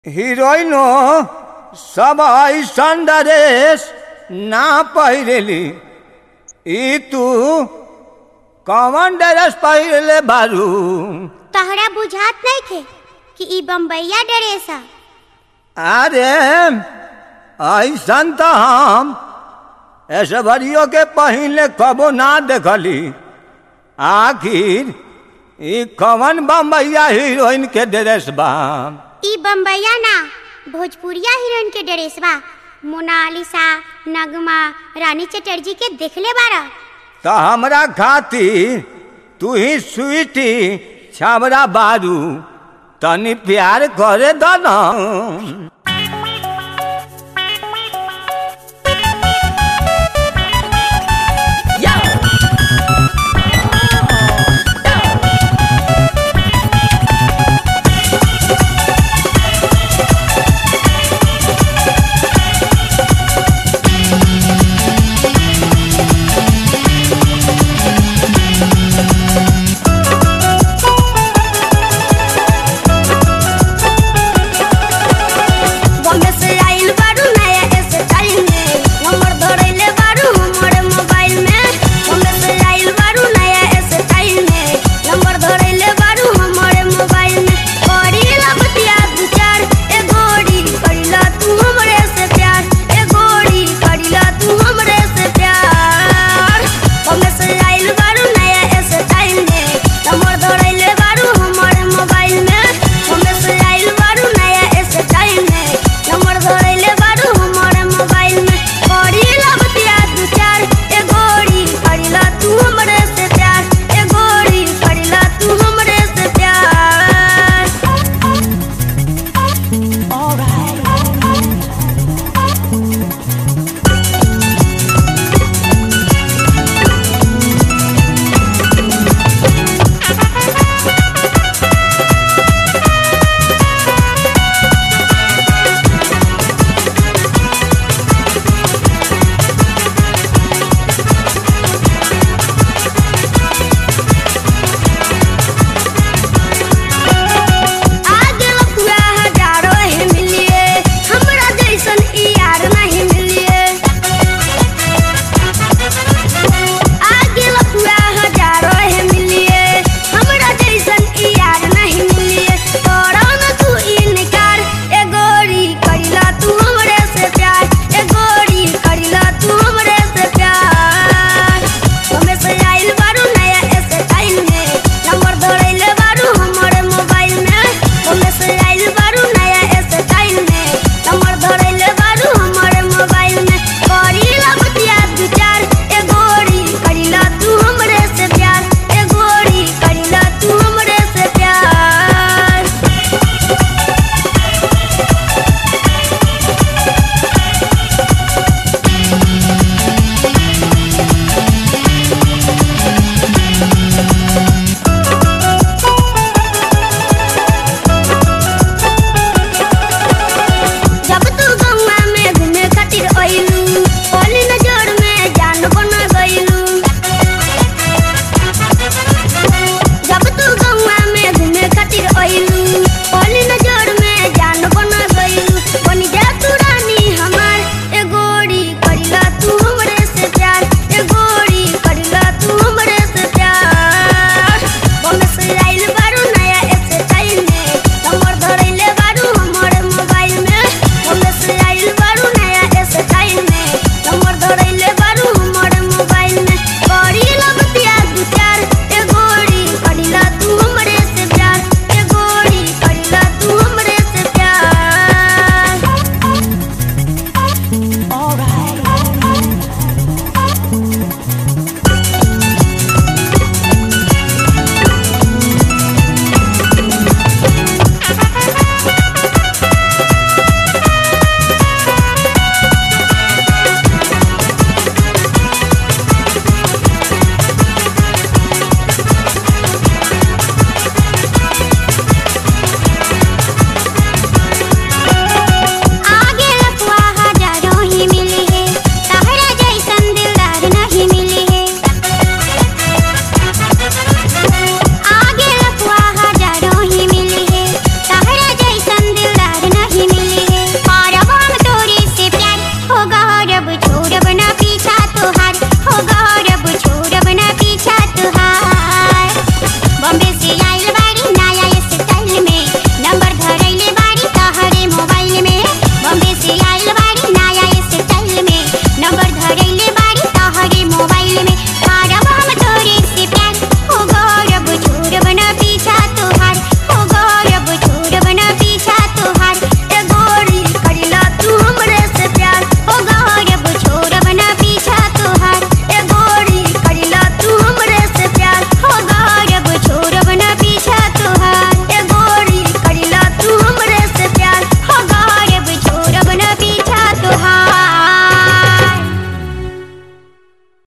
हीरोइनो सब ऐसन ड्रेस ना पहिरेली। ई तू कौन ड्रेस पहिरले बारू? तहरा बुझात नहीं थे कि ई बम्बईया ड्रेस है। अरे ऐसन तो हम ऐश्वर्यो के पहले कबो ना देखली। आखिर ई कौन बम्बईया हीरोइन के ड्रेस बा? ई बम्बईया ना भोजपुरिया हीरोइन के ड्रेस बा। मोनालिसा, नगमा, रानी चटर्जी के देखले बारा। तो हमरा खातिर तू ही स्वीटी छाबरा बारू, तनी प्यार करे दो ना।